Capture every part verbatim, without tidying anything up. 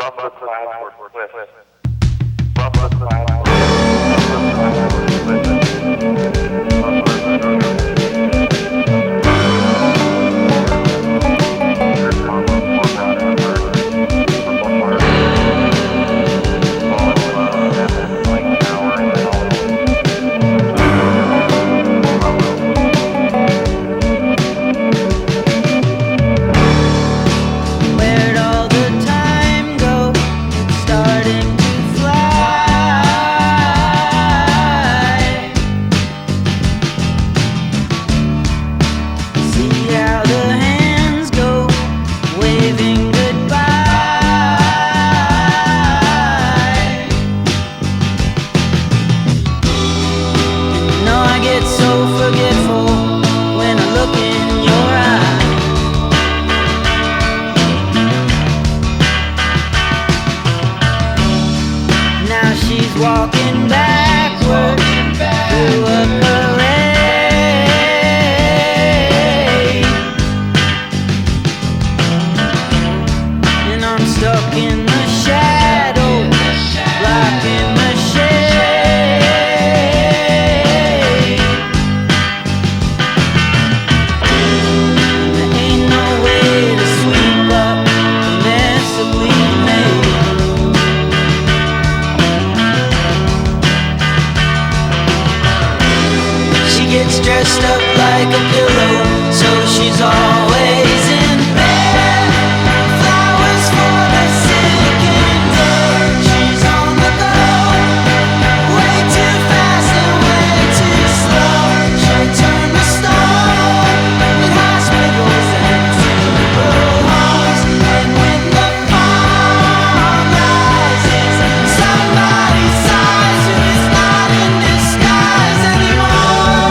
the clouds were cliffs. Above the clouds were walking backward through a parade, and I'm stuck in the shadow, blocking the shade. There ain't no way to sweep up the mess that we made. Gets dressed up like a pillow, so she's always in bed. Flowers for the sick and dead. She's on the go, way too fast and way too slow. She'll turn the stone in hospitals and funeral homes. And when the fall rises, somebody sighs who is not in disguise anymore.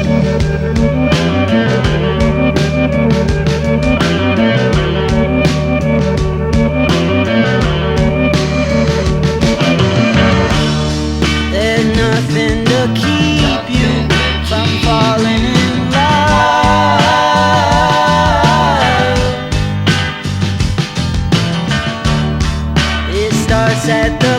There's nothing to keep you from falling in love. It starts at the